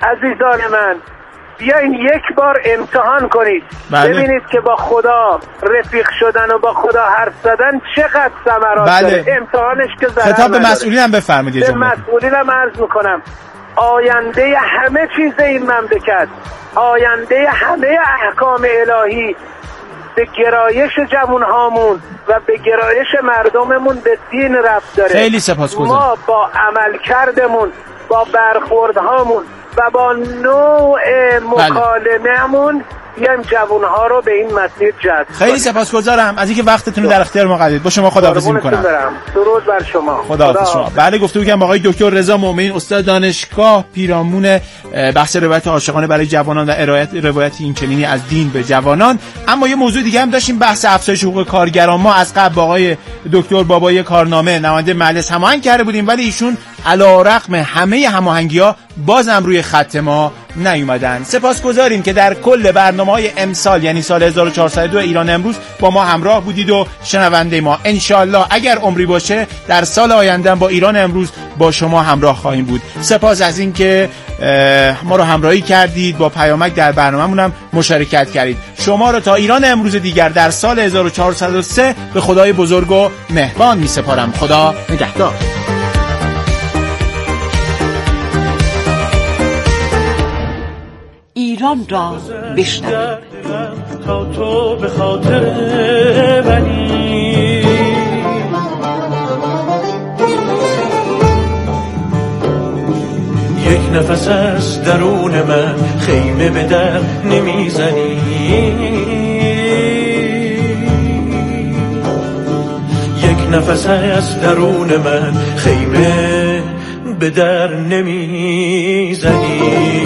عزیزان من بیاین یک بار امتحان کنید. ببینید که با خدا رفیق شدن و با خدا حرف زدن چقدر ثمرات داره. امتحانش که ضرر نداره. خطاب به مسئولین هم بفرمایید. به مسئولین هم عرض میکنم آینده همه چیز این مملکت، آینده همه احکام الهی به گرایش جوانهامون و به گرایش مردممون به دین رفت داره. خیلی سپاسگزارم. ما با عمل کردمون، با برخوردهامون و با نوع مکالمه‌مون بیایم جوانها رو به این مسیر جذب. خیلی سپاسگزارم از اینکه وقتتون رو در اختیار ما قرار دادید. با شما خداحافظی می‌کنم. درود بر شما. خداحافظ شما. بله گفتگو کردم با آقای دکتر رضا مومنی، استاد دانشگاه پیرامون بحث روایت عاشقانه برای جوانان و روایت اینچنینی از دین به جوانان. اما یه موضوع دیگه هم داشتیم، بحث افزایش حقوق کارگران. ما از قبل با آقای دکتر بابایی کارنامه نماینده مجلس هماهنگ کرده بودیم، ولی ایشون علیرغم همه هماهنگی‌ها بازم روی خط ما نیومدن. سپاسگزاریم که در کل برنامه‌های امسال یعنی سال 1402 ایران امروز با ما همراه بودید و شنونده ما. انشالله اگر عمری باشه در سال آینده با ایران امروز با شما همراه خواهیم بود. سپاس از این که ما رو همراهی کردید، با پیامک در برنامه‌مون هم مشارکت کردید. شما رو تا ایران امروز دیگر در سال 1403 به خدای بزرگ و مهربان می‌سپارم. خدا نگهدار. ایران را بشنوید تا تو به خاطر منی، یک نفس از درون من خیمه به در نمیزنی، یک نفس از درون من خیمه به در نمیزنی.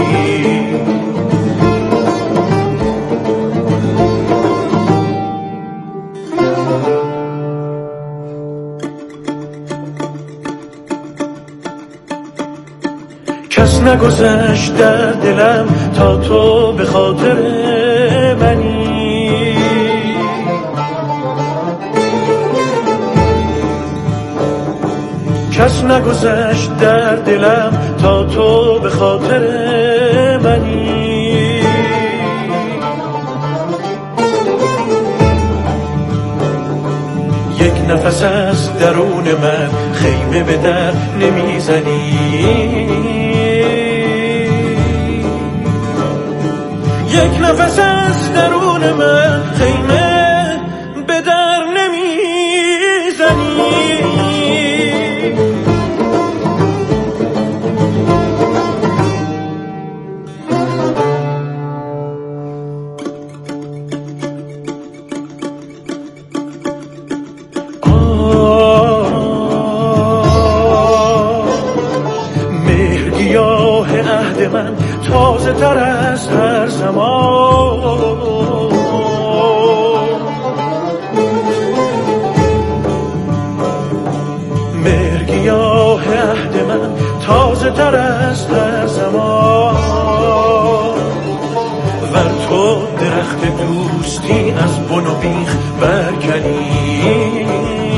کس نگذشت در دلم تا تو به خاطر منی، کس نگذشت در دلم تا تو به خاطر منی، یک نفس از درون من خیمه به در نمیزنی، یک نفس از درون من خیمه به در نمیزنی. مهرگیاه عهد من تازه تر از هر زمان، مهرگیاه عهد من تازه تر از هر زمان، ور تو درخت دوستی از بن و بیخ برکنی،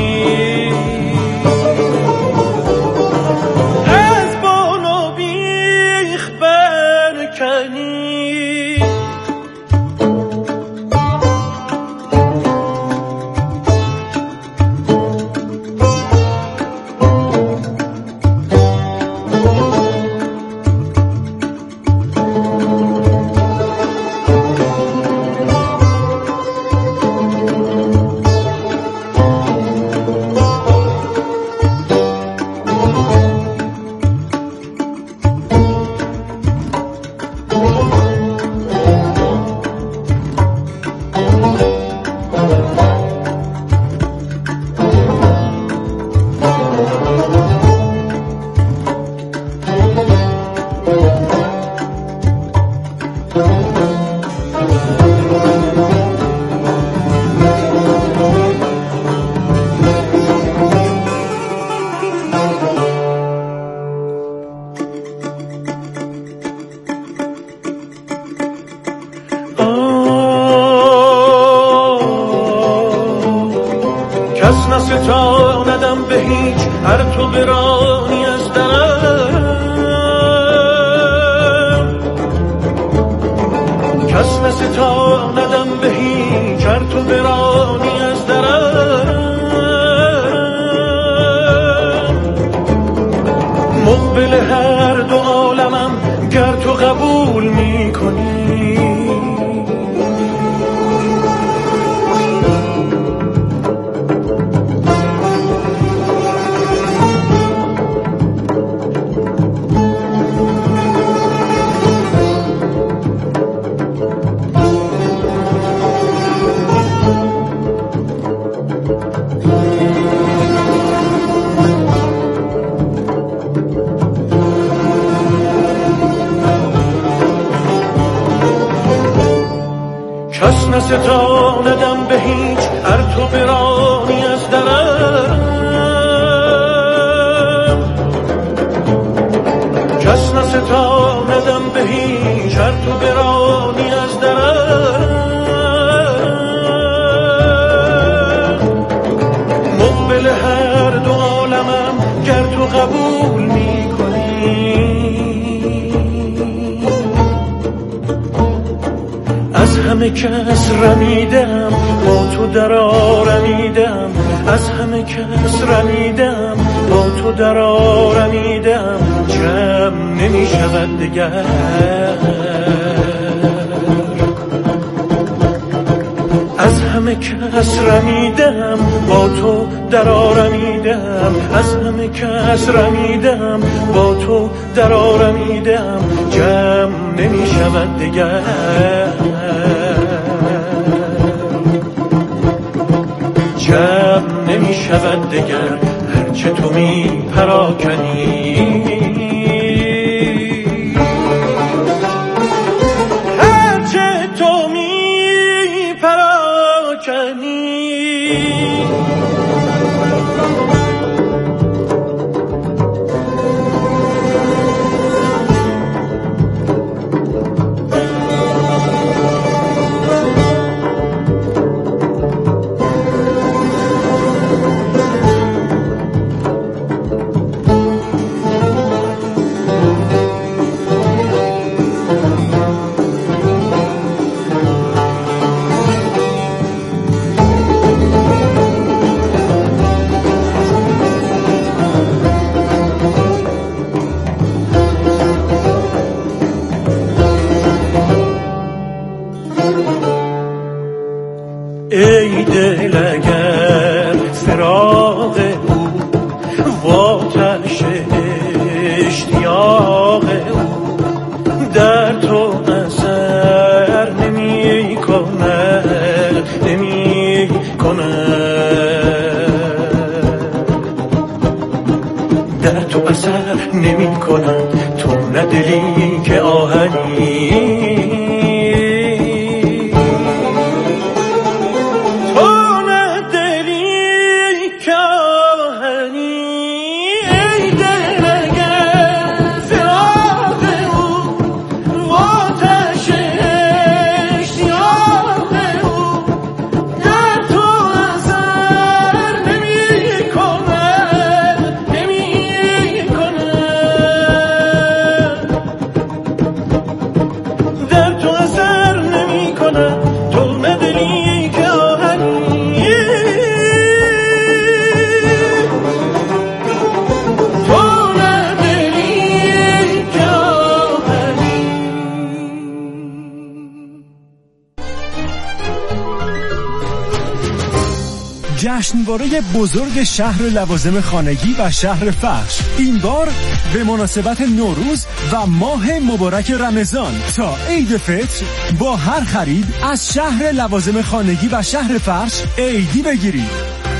کس نستاندم به هیچ هر تو برانی از درم، نستاندم به هیچ ار تو برانی از درم مقبل هر دو عالمم گر تو قبول میکنی کس نستاندم به هیچ ار تو برانی از درم کس نستاندم به هیچ ار تو برانی از درم مقبل هر دو عالمم گر تو قبول همه کس رمیدم با تو در آرمیدم از همه کس رمیدم با تو در آرمیدم جمع نمی شود دگر از همه کس رمیدم با تو در آرمیدم از همه کس رمیدم با تو در آرمیدم جمع نمی شود دگر جمع نمی شود دگر هرچه تو می پراکنی هرچه تو می پراکنی ای دل اگر فراق او و آتش اشتیاق او در تو اثر نمی کند نمی کند در تو اثر نمی کند تو ندلی که آهنی جشنواره بزرگ شهر لوازم خانگی و شهر فرش این بار به مناسبت نوروز و ماه مبارک رمضان تا عید فطر با هر خرید از شهر لوازم خانگی و شهر فرش عیدی بگیرید.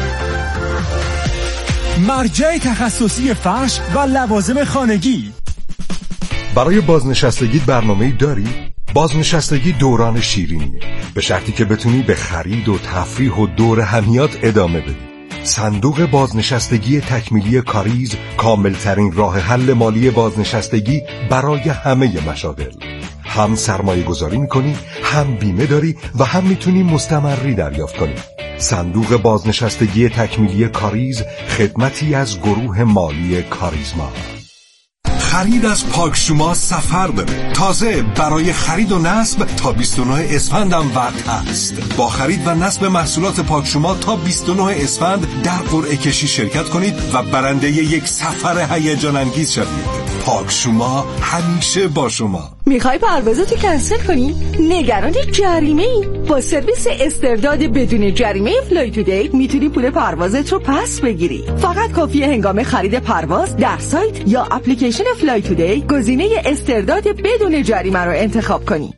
مرجع تخصصی فرش و لوازم خانگی. برای بازنشستگی برنامه‌ای داری؟ بازنشستگی دوران شیرینیه، به شرطی که بتونی به خرید و تفریح و دور همیات ادامه بدی. صندوق بازنشستگی تکمیلی کاریز کاملترین راه حل مالی بازنشستگی برای همه مشاغل. هم سرمایه گذاری میکنی، هم بیمه داری و هم میتونی مستمری دریافت کنی. صندوق بازنشستگی تکمیلی کاریز خدمتی از گروه مالی کاریزما. خرید از پاکشوما سفر داره. تازه برای خرید و نصب تا 29 اسفند هم وقت هست. با خرید و نصب محصولات پاکشوما تا 29 اسفند در قرعه کشی شرکت کنید و برنده یک سفر هیجان انگیز شوید. پاکشوما همیشه با شما. میخوای پروازتو کنسل کنی؟ نگران جریمه‌ای؟ با سرویس استرداد بدون جریمه فلای تودی میتونی پول پروازت رو پس بگیری. فقط کافیه هنگام خرید پرواز در سایت یا اپلیکیشن فلای تودی گزینه استرداد بدون جریمه رو انتخاب کنی.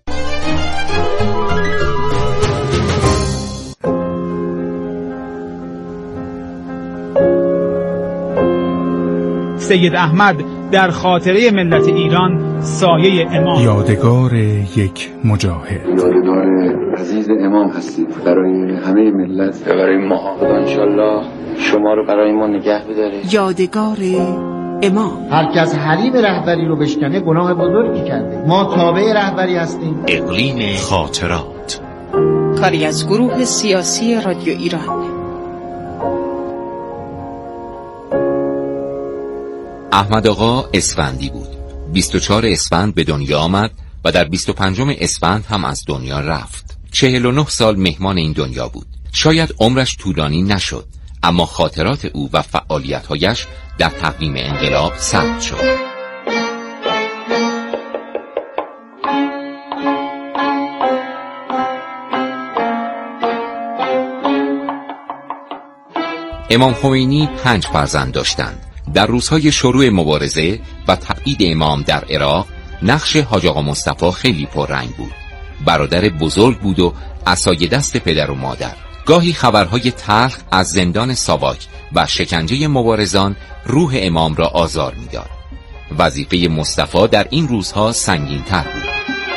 سید احمد در خاطره ملت ایران سایه امام. یادگار یک مجاهد. یادگار عزیز امام هستید برای همه ملت و برای ما. خدا انشالله شما رو برای ما نگه بداره. یادگار امام. هر کس حریم رهبری رو بشکنه گناه بزرگی کرده. ما تابع رهبری هستیم. اقلیم خاطرات، کاری از گروه سیاسی رادیو ایران. احمد آقا اسفندی بود. 24 اسفند به دنیا آمد و در 25 اسفند هم از دنیا رفت. 49 سال مهمان این دنیا بود. شاید عمرش طولانی نشد، اما خاطرات او و فعالیت‌هایش در تقویم انقلاب ثبت شد. امام خمینی 5 فرزند داشتند. در روزهای شروع مبارزه و تبعید امام در عراق نقش حاج آقا مصطفی خیلی پررنگ بود. برادر بزرگ بود و عصای دست پدر و مادر. گاهی خبرهای تلخ از زندان ساواک و شکنجه مبارزان روح امام را آزار می‌داد. وظیفه مصطفی در این روزها سنگین‌تر بود.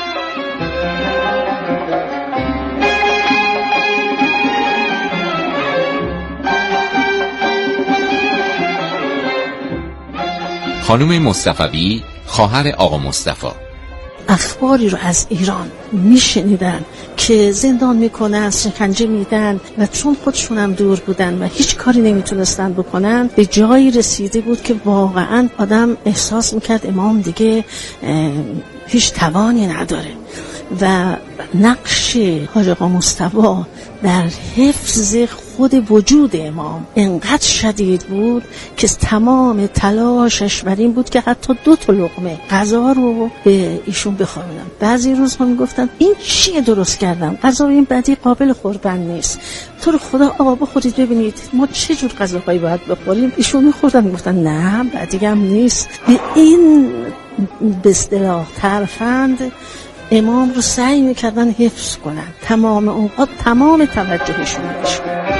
خانم مصطفی خواهر آقا مصطفی اخباری رو از ایران میشنیدن که زندان میکنن، شکنجه میدن و چون خودشونم دور بودن و هیچ کاری نمیتونستن بکنن به جایی رسیده بود که واقعا آدم احساس میکرد امام دیگه هیچ توانی نداره و نقش حاج آقا مصطفی در حفظ خود وجود امام انقدر شدید بود که تمام تلاشش بر این بود که حتی 2 لقمه غذا رو به ایشون بخورونن. بعضی روزها میگفتن این چیه درست کردم، غذا این بدی قابل خوردن نیست، تو رو خدا آقا بخورید ببینید ما چه جور غذاهایی باید بخوریم. ایشون میخوردن میگفتن نه بدی هم نیست. به این به اصطلاح ترفند امام رو سعی میکردن حفظ کنن، تمام اوقات تمام توجهشون بشه.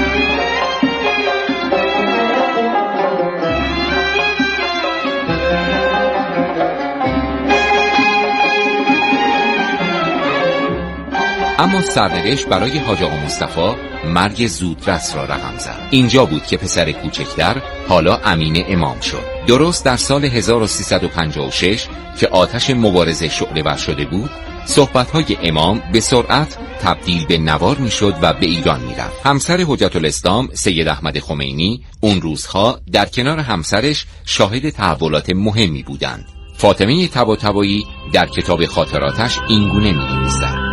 اما سرنوشت برای حاج آقا مصطفی مرگ زودرس را رقم زد. اینجا بود که پسر کوچکتر حالا امین امام شد. درست در سال 1356 که آتش مبارزه شعله‌ور شده بود، صحبت‌های امام به سرعت تبدیل به نوار می‌شد و به ایران می‌رفت. همسر حجت الاسلام سید احمد خمینی اون روزها در کنار همسرش شاهد تحولات مهمی بودند. فاطمه طباطبایی در کتاب خاطراتش اینگونه می‌نویسد: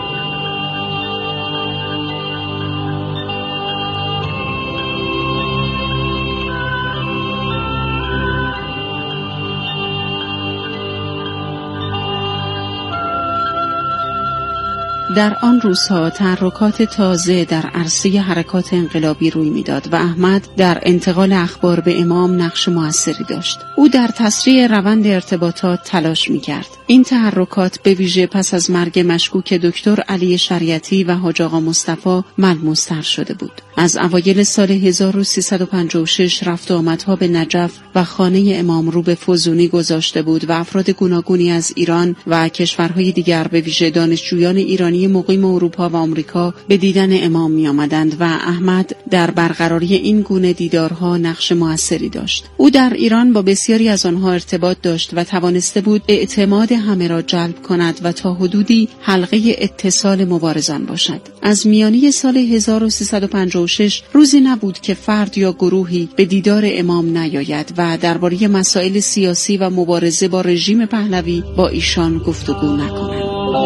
در آن روزها تحرکات تازه در عرصه حرکات انقلابی روی میداد و احمد در انتقال اخبار به امام نقش موثری داشت. او در تسریع روند ارتباطات تلاش میکرد. این تحرکات به ویژه پس از مرگ مشکوک دکتر علی شریعتی و حاج آقا مصطفی ملموس‌تر شده بود. از اوایل سال 1356 رفت و آمدها به نجف و خانه امام رو به فزونی گذاشته بود و افراد گوناگونی از ایران و کشورهای دیگر به ویژه دانشجویان ایرانی ایرانی مقیم اروپا و آمریکا به دیدن امام می آمدند و احمد در برقراری این گونه دیدارها نقش موثری داشت. او در ایران با بسیاری از آنها ارتباط داشت و توانسته بود اعتماد همه را جلب کند و تا حدودی حلقه اتصال مبارزان باشد. از میانه سال 1356 روزی نبود که فرد یا گروهی به دیدار امام نیاید و درباره مسائل سیاسی و مبارزه با رژیم پهلوی با ایشان گفتگو نکنند.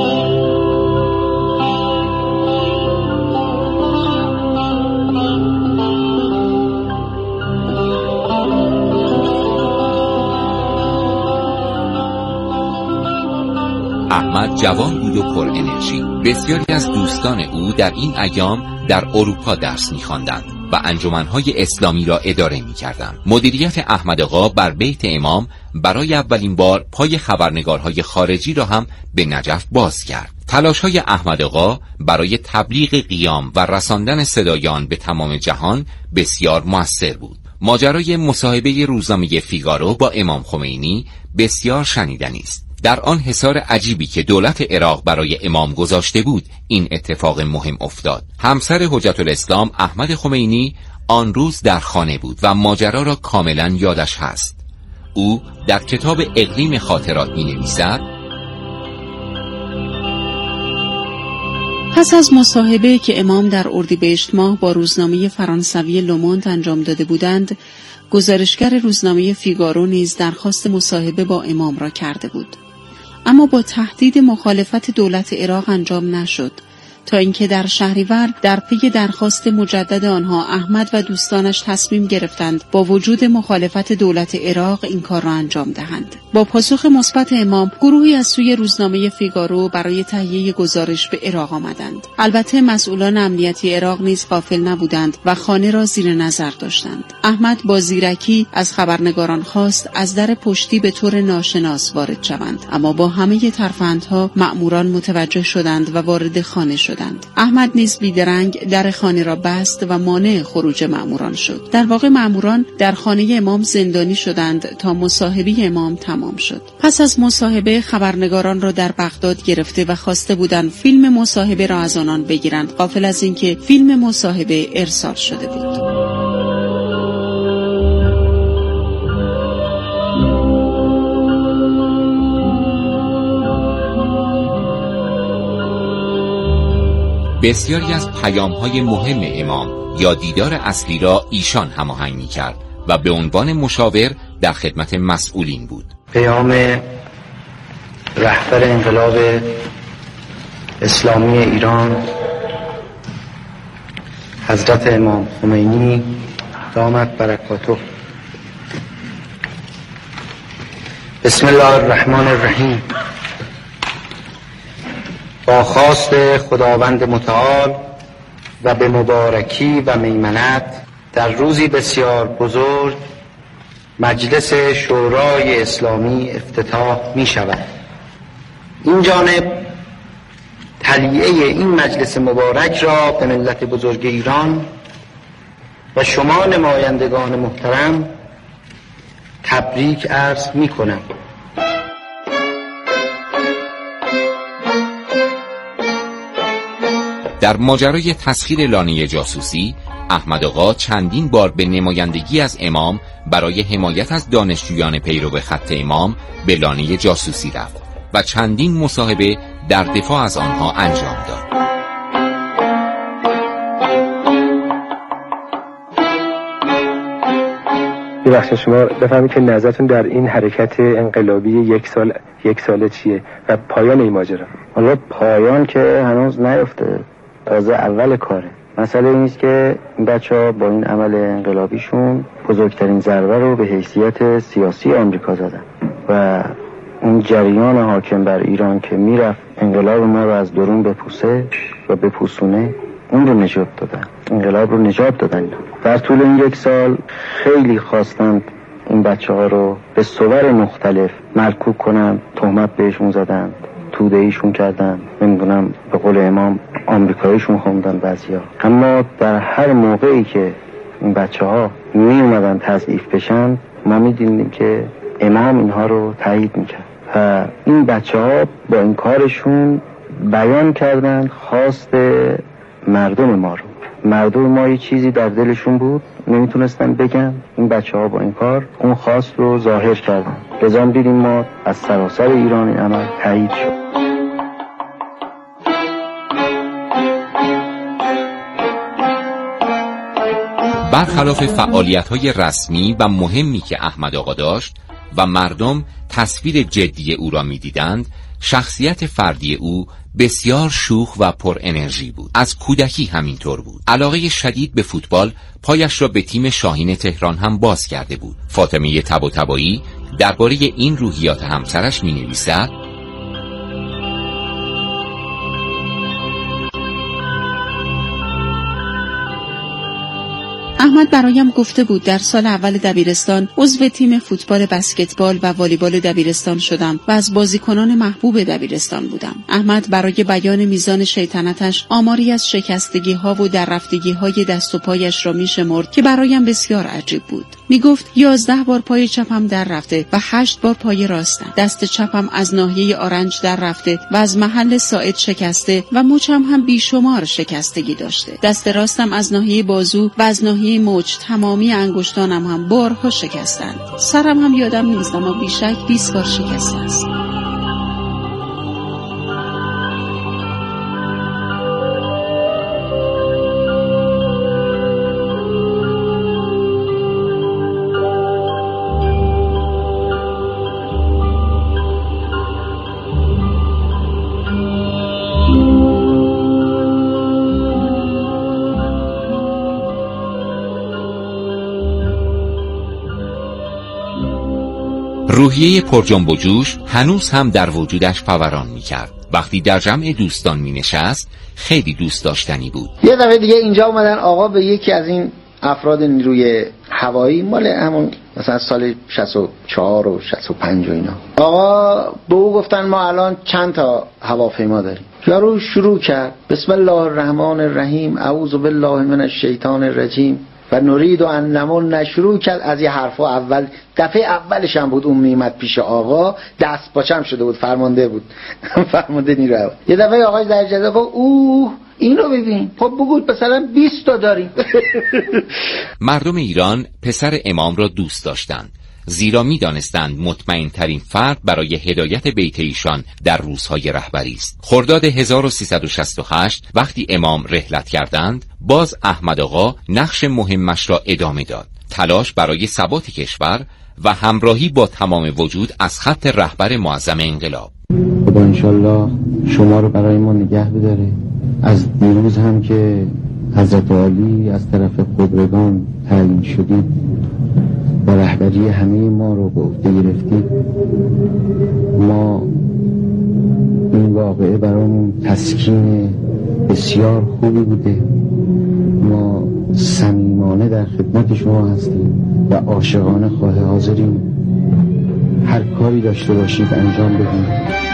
احمد جوان بود و پر انرژی. بسیاری از دوستان او در این ایام در اروپا درس می‌خواندند و انجمن‌های اسلامی را اداره می‌کردند. مدیریت احمد آقا بر بیت امام برای اولین بار پای خبرنگارهای خارجی را هم به نجف باز کرد. تلاش‌های احمد آقا برای تبلیغ قیام و رساندن صدای آن به تمام جهان بسیار مؤثر بود. ماجرای مصاحبه روزنامه فیگارو با امام خمینی بسیار شنیدنی است. در آن حصار عجیبی که دولت عراق برای امام گذاشته بود این اتفاق مهم افتاد. همسر حجت الاسلام احمد خمینی آن روز در خانه بود و ماجرا را کاملا یادش هست. او در کتاب اقلیم خاطرات می‌نویسد: پس از مصاحبه که امام در اردیبهشت ماه با روزنامه فرانسوی لوموند انجام داده بودند، گزارشگر روزنامه فیگارو نیز درخواست مصاحبه با امام را کرده بود. اما با تهدید مخالفت دولت عراق انجام نشد، تا اینکه در شهریور در پی درخواست مجدد آنها احمد و دوستانش تصمیم گرفتند با وجود مخالفت دولت عراق این کار را انجام دهند. با پاسخ مثبت امام، گروهی از سوی روزنامه فیگارو برای تهیه گزارش به عراق آمدند. البته مسئولان امنیتی عراق نیز غافل نبودند و خانه را زیر نظر داشتند. احمد با زیرکی از خبرنگاران خواست از در پشتی به طور ناشناس وارد شوند، اما با همه ترفندها مأموران متوجه شدند و وارد خانه شدند. احمد نیز بیدرنگ در خانه را بست و مانع خروج مأموران شد. در واقع مأموران در خانه امام زندانی شدند تا مصاحبه امام تمام شد. پس از مصاحبه خبرنگاران را در بغداد گرفته و خواسته بودند فیلم مصاحبه را از آنان بگیرند، غافل از اینکه فیلم مصاحبه ارسال شده بود. بسیاری از پیام‌های مهم امام یا دیدار اصلی را ایشان هماهنگ می‌کرد و به عنوان مشاور در خدمت مسئولین بود. پیام رهبر انقلاب اسلامی ایران حضرت امام خمینی دامت برکاته. بسم الله الرحمن الرحیم. با خواست خداوند متعال و به مبارکی و میمنت در روزی بسیار بزرگ مجلس شورای اسلامی افتتاح می شود. این جانب تلیعه این مجلس مبارک را به ملت بزرگ ایران و شما نمایندگان محترم تبریک عرض می کنم. در ماجرای تسخیر لانه جاسوسی، احمد آقا چندین بار به نمایندگی از امام برای حمایت از دانشجویان پیرو خط امام به لانه جاسوسی رفت و چندین مصاحبه در دفاع از آنها انجام داد. ببخشید شما بفهمید که نظرتون در این حرکت انقلابی یک سال چیه و پایان این ماجرا؟ حالا پایان که هنوز نیفته، تازه اول کاره. مسئله این است که این بچه‌ها با این عمل انقلابیشون بزرگترین ضربه رو به حیثیت سیاسی آمریکا زدن و اون جریان حاکم بر ایران که میرفت انقلاب ما رو از درون بپوسه و بپوسونه، اون رو نجات دادن، انقلاب رو نجات دادن. در طول این یک سال خیلی خواستند این بچه‌ها رو به صور مختلف مرکوب کنن، تهمت بهشون زدن، توده ایشون کردن، نمیدونم به قول امام آمریکاییشون خوندن بعضیا. اما در هر موقعی که این بچه‌ها می اومدن تضعیف بشن، ما می‌دیدیم که امام اینها رو تایید میکرد و این بچه‌ها با این کارشون بیان کردن خواست مردم ما رو. مردم ما یه چیزی در دلشون بود نمیتونستن بگن، این بچه ها با این کار اون خواست رو ظاهر کردن. لذا دیدیم ما از سراسر ایران این عمل تایید شد. برخلاف فعالیت‌های رسمی و مهمی که احمد آقا داشت و مردم تصویر جدی او را می‌دیدند، شخصیت فردی او بسیار شوخ و پر انرژی بود. از کودکی همینطور بود. علاقه شدید به فوتبال پایش را به تیم شاهین تهران هم باز کرده بود. فاطمه طباطبایی درباره این روحیات همسرش می‌نویسد: احمد برایم گفته بود در سال اول دبیرستان عضو تیم فوتبال، بسکتبال و والیبال دبیرستان شدم و از بازیکنان محبوب دبیرستان بودم. احمد برای بیان میزان شیطنتش آماری از شکستگی‌ها و دررفتگی‌های دست و پایش را می‌شمرد که برایم بسیار عجیب بود. میگفت 11 بار پای چپم در رفته و 8 بار پای راستم. دست چپم از ناحیه آرنج در رفته و از محل ساعد شکسته و مچم هم بیشمار شکستگی داشته. دست راستم از ناحیه بازو و از ناحیه مچ تمامی انگشتانم هم بارها شکستند. سرم هم یادم نیست اما بیشک 20 بار شکسته است. روحیه پرجنب و جوش هنوز هم در وجودش فوران می‌کرد. وقتی در جمع دوستان می‌نشست خیلی دوست داشتنی بود. یه دفعه دیگه اینجا اومدن آقا به یکی از این افراد نیروی هوایی، مال همون مثلا سال 64 و 65 و اینا، آقا به او گفتن ما الان چند تا هواپیما داریم. یارو شروع کرد بسم الله الرحمن الرحیم اعوذ بالله من الشیطان الرجیم و نرید و انمون نشروع کرد از یه حرفا. اول دفعه اولش هم بود اون میمد پیش آقا، دست پاچم شده بود، فرمانده بود فرمانده نیروی هوایی. یه دفعه آقای در جزا گفت اوه اینو ببین، خب بگو مثلا 20 تا داریم. مردم ایران پسر امام را دوست داشتند، زیرا می‌دانستند مطمئن ترین فرد برای هدایت بیت ایشان در روزهای رهبری است. خرداد 1368 وقتی امام رحلت کردند، باز احمد آقا نقش مهمش را ادامه داد. تلاش برای ثبات کشور و همراهی با تمام وجود از خط رهبر معظم انقلاب. خدا انشالله شما رو برای ما نگه بداره. از دیروز هم که حضرت عالی از طرف قدرگان تعیین شدید و رهبری همه ما رو به عهده گرفتید، ما این واقعه برامون تسکین بسیار خوبی بوده. ما صمیمانه در خدمت شما هستیم و عاشقانه خواه حاضریم هر کاری داشته باشید انجام بدیم.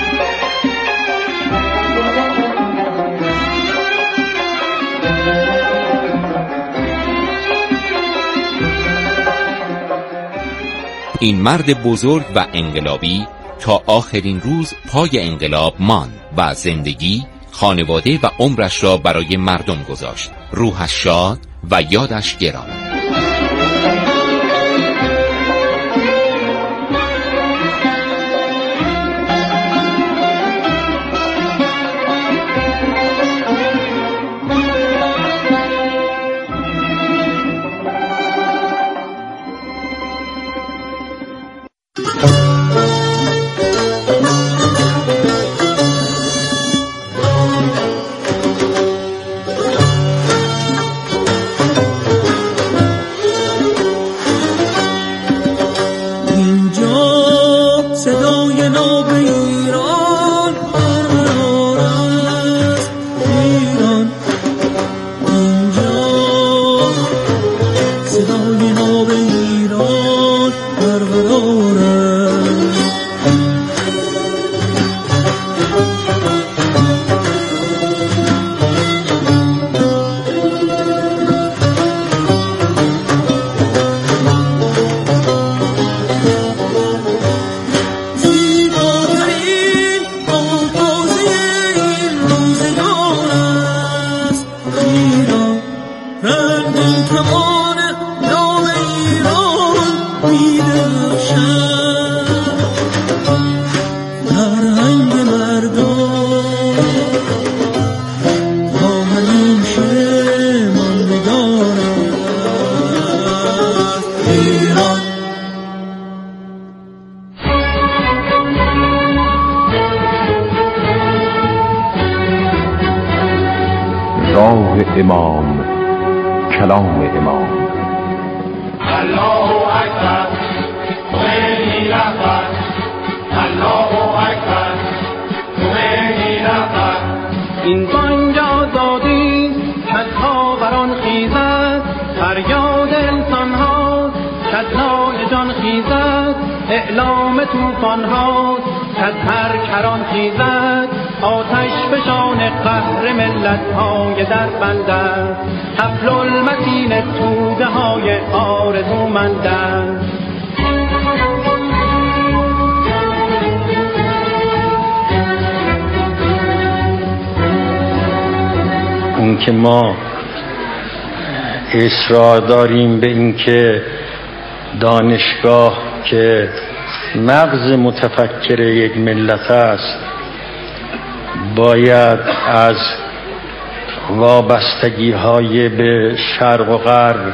این مرد بزرگ و انقلابی تا آخرین روز پای انقلاب ماند و زندگی، خانواده و عمرش را برای مردم گذاشت. روحش شاد و یادش گرامی. امام، کلام امام. الله اکبر، خمینی رهبر. الله اکبر، خمینی رهبر. این بانگ آزادی کدها بران خیزد، فریاد انسان ها کدهای جان خیزد، اعلام توفان ها کد هر کران خیزد، آتش فشان قهر ملت های در بندد، حبل المتین توده های آرزومندد. اون که ما اصرار داریم به این که دانشگاه که مغز متفکر یک ملت است باید از وابستگی های به شرق و غرب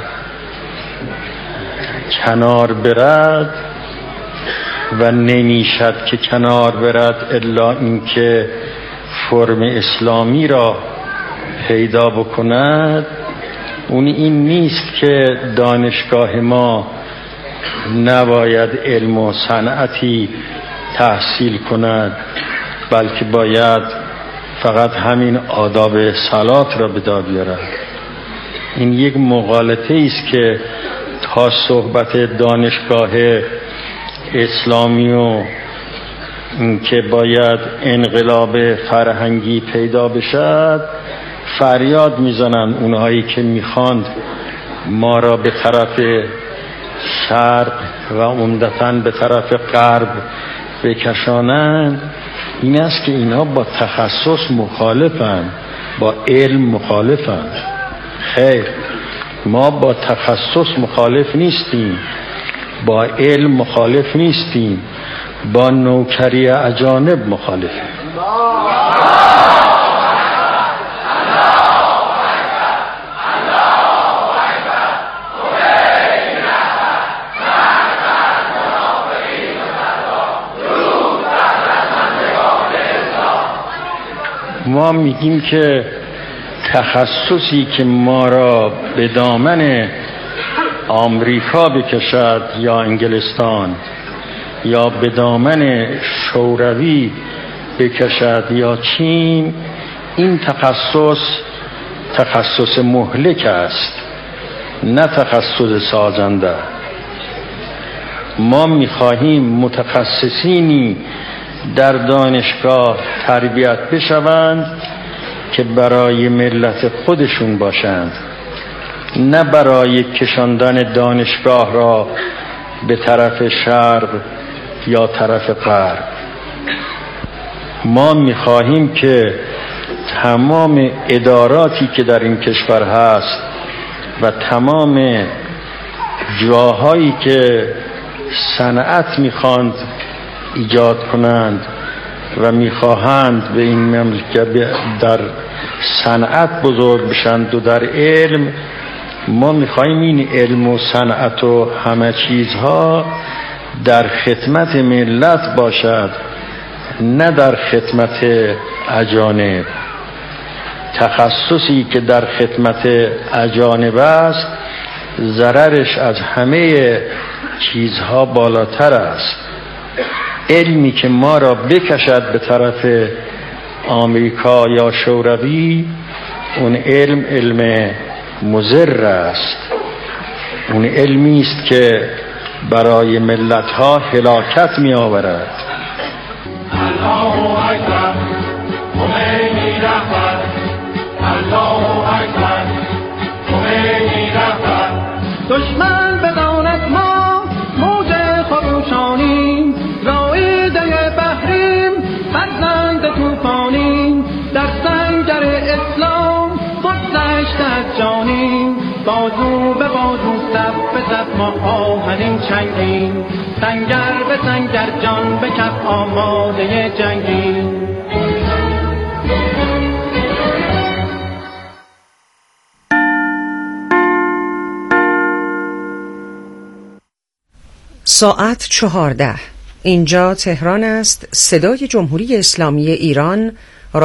کنار برد و نمیشد که کنار برد الا اینکه فرم اسلامی را پیدا بکند. اون این نیست که دانشگاه ما نباید علم و صنعتی تحصیل کند، بلکه باید فقط همین آداب صلات را به داد بیارد. این یک مغالطه است که تا صحبت دانشگاه اسلامی و که باید انقلاب فرهنگی پیدا بشد فریاد میزنن اونهایی که میخواند ما را به طرف شرق و عمدتاً به طرف غرب بکشانند. این است که اینها با تخصص مخالفند، با علم مخالفند. خیر، ما با تخصص مخالف نیستیم، با علم مخالف نیستیم، با نوکری اجانب مخالفیم. ما میگیم که تخصصی که ما را به دامن آمریکا بکشد یا انگلستان یا به دامن شوروی بکشد یا چین، این تخصص مهلک است، نه تخصص سازنده. ما میخواهیم متخصصینی در دانشگاه تربیت بشوند که برای ملت خودشون باشند، نه برای کشاندن دانشگاه را به طرف شرق یا طرف غرب. ما می‌خواهیم که تمام اداراتی که در این کشور هست و تمام جاهایی که صنعت می‌خواند ایجاد کنند و می‌خواهند به این مملکت در صنعت بزرگ بشند و در علم، ما می‌خواهیم این علم و صنعت و همه چیزها در خدمت ملت باشد، نه در خدمت اجانب. تخصصی که در خدمت اجانب است ضررش از همه چیزها بالاتر است. علمی که ما را بکشد به طرف آمریکا یا شوروی، اون علم مضر است، اون علمی است که برای ملت‌ها هلاکت می آورد. الله اکبر، خمینی رهبر. الله اکبر، خمینی رهبر. دشمن بداند ما موج خروشانیم، رائده بحریم، فرزند طوفانیم، در سنگر اسلام خودزشت از جانیم، بازو به بازو صف به صف ما آهنین چنگیم، سنگر به سنگر جان به کف آماده جنگیم. ساعت 14. اینجا تهران است. صدای جمهوری اسلامی ایران